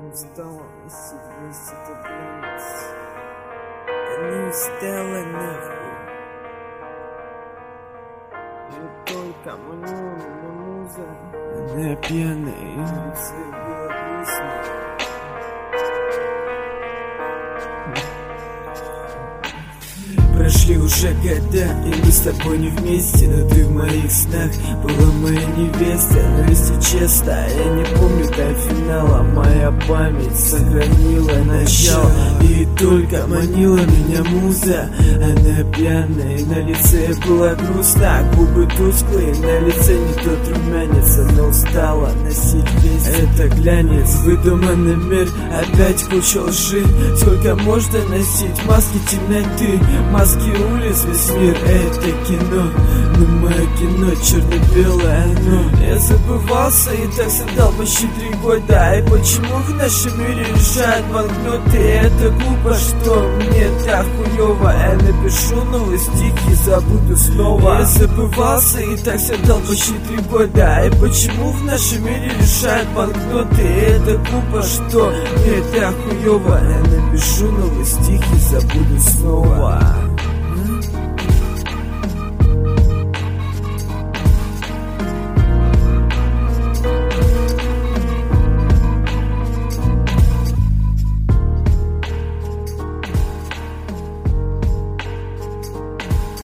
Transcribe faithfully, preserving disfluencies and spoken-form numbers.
устала носить вместе таблиц. Не устала нахуй. Вот только манула меня муза. Она пьяная, и лице было грустно. Прошли уже года, и мы с тобой не вместе. Но ты в моих снах была моя невеста. Но если честно, я не помню до финала. Моя память сохранила начало. И только манила меня муза. Она пьяная, и на лице была грустна. Губы тусклые, на лице не тот румянец. Она устала носить весь это глянец. Выдуманный мир, опять куча лжи. Сколько можно носить маски темноты, маски улиц, весь мир это кино. Но мое кино черно-белое оно. Я забывался и так страдал почти три года. И почему в нашем мире решают банкноты? Это глупо, что мне так хуёво. Я напишу новый стих и забуду снова. Я забывался и так страдал почти три года. И почему в нашем мире решают банкноты? Это глупо, что мне так хуёво. Я напишу новый стих и забуду снова.